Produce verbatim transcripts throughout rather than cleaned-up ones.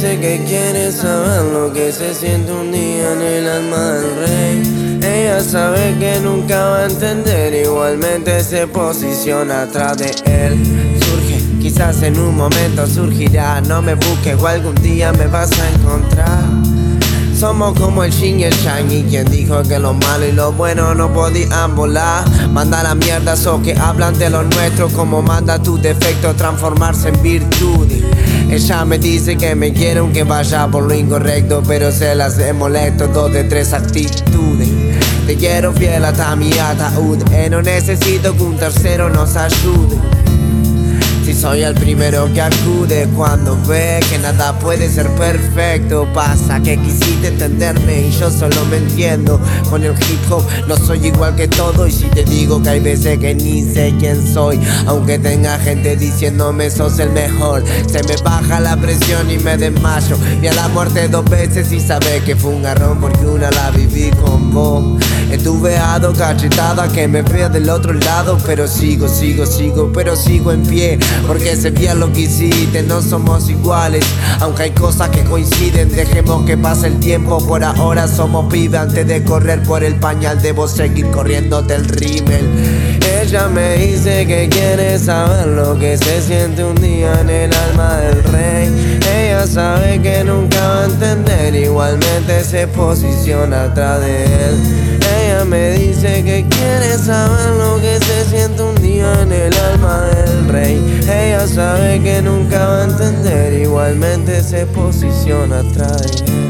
dice que quiere saber lo que se siente un día en el alma del rey. Ella sabe que nunca va a entender, igualmente se posiciona atrás de él. Surge, quizás en un momento surgirá. No me busques o algún día me vas a encontrar. Somos como el yin y el yang, y quien dijo que lo malo y lo bueno no podían volar. Manda la mierda a esos que hablan de lo nuestro, como manda tu defecto transformarse en virtud. Ella me dice que me quiere aunque vaya por lo incorrecto, pero se las hace molesto dos de tres actitudes. Te quiero fiel hasta mi ataúd, y no necesito que un tercero nos ayude. Si soy el primero que acude cuando ve que nada puede ser perfecto. Pasa que quisiste entenderme y yo solo me entiendo. Con el hip hop no soy igual que todo, y si te digo que hay veces que ni sé quién soy, aunque tenga gente diciéndome sos el mejor, se me baja la presión y me desmayo. Vi a la muerte dos veces y sabes que fue un garrón, porque una la viví con vos. Estuve a dos cachetadas que me vea del otro lado, pero sigo, sigo, sigo, pero sigo en pie. Porque sé bien lo que hiciste, no somos iguales, aunque hay cosas que coinciden. Dejemos que pase el tiempo, por ahora somos pibes. Antes de correr por el pañal debo seguir corriendo del rímel. Ella me dice que quiere saber lo que se siente un día en el alma del rey. Ella sabe que nunca va a entender, igualmente se posiciona atrás de él. Ella me dice que quiere saber lo que se siente un día en el alma del rey. Ella sabe que nunca va a entender, igualmente se posiciona atrás de él.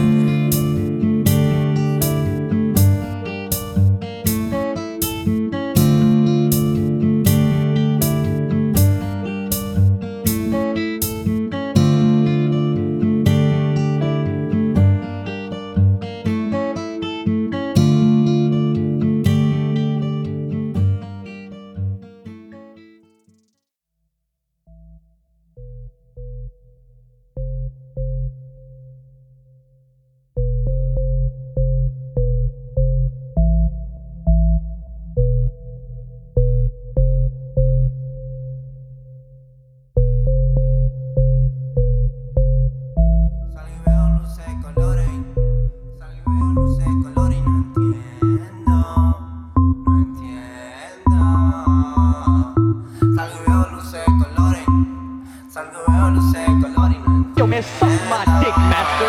Yo, man, suck my dick, master.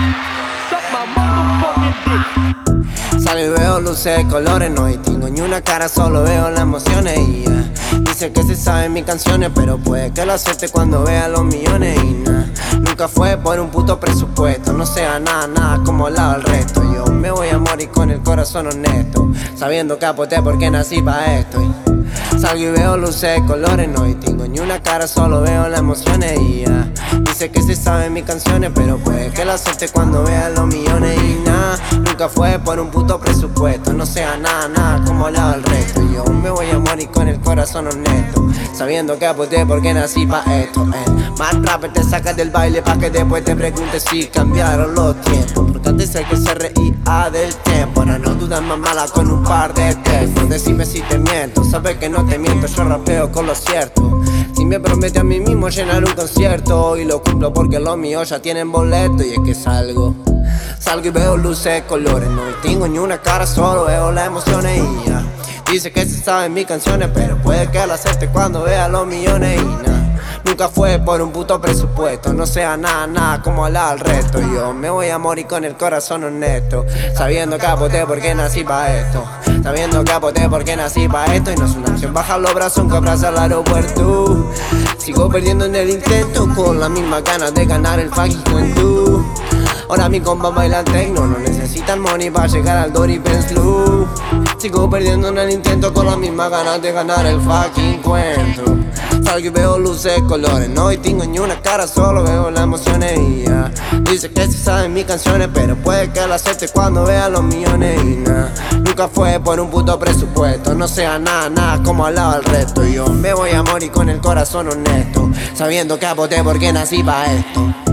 Suck my motherfucking dick. Salgo y veo luces de colores, no distingo ni una cara, solo veo las emociones y ya. Dice que se saben mis canciones, pero puede que lo acepte cuando vea los millones y nada. Nunca fue por un puto presupuesto, no sea nada, nada como al lado del resto. Yo me voy a morir con el corazón honesto, sabiendo que aposté porque nací pa' esto. Y salgo y veo luces de colores, no distingo ni una cara, solo veo las emociones y ya. Dice que se saben mis canciones, pero puede que lo acepte cuando vea los millones y nada. Nunca fue por un puto presupuesto, no sea nada, nada como al lado del resto. Yo me voy a morir con el corazón honesto, sabiendo que aposté porque nací pa' esto. eh. Más rapper te sacas del baile pa' que después te preguntes si cambiaron los tiempos, porque antes el que se reía del tiempo, ahora no dudas más mala con un par de textos. Decime si te miento, sabes que no te miento, yo rapeo con lo cierto. Si me promete a mí mismo llenar un concierto, y lo cumplo porque los míos ya tienen boleto. Y es que salgo, salgo y veo luces, colores, no distingo ni una cara, solo veo las emociones y ya. Dice que se saben mis canciones, pero puede que la acepte cuando vea los millones y nada. Nunca fue por un puto presupuesto, no sea nada, nada como al lado del resto. Yo me voy a morir con el corazón honesto, sabiendo que aposté porque nací pa' esto. Sabiendo que aposté porque nací pa' esto. Y no es una opción bajar los brazos aunque abraza al aeropuerto. Sigo perdiendo en el intento, con las mismas ganas de ganar el fucking juventud. Ahora mi compa bailan techno, no necesitan money para llegar al Dory Benz Club. Sigo perdiendo en el intento, con las mismas ganas de ganar el fucking cuento. Salgo y veo luces, colores, no distingo ni una cara, solo veo las emociones y ya. Dice que se saben mis canciones, pero puede que la acepte cuando vea los millones y nada. Nunca fue por un puto presupuesto, no sea nada, nada como al lado del resto. Yo me voy a morir con el corazón honesto, sabiendo que aposté porque nací pa' esto.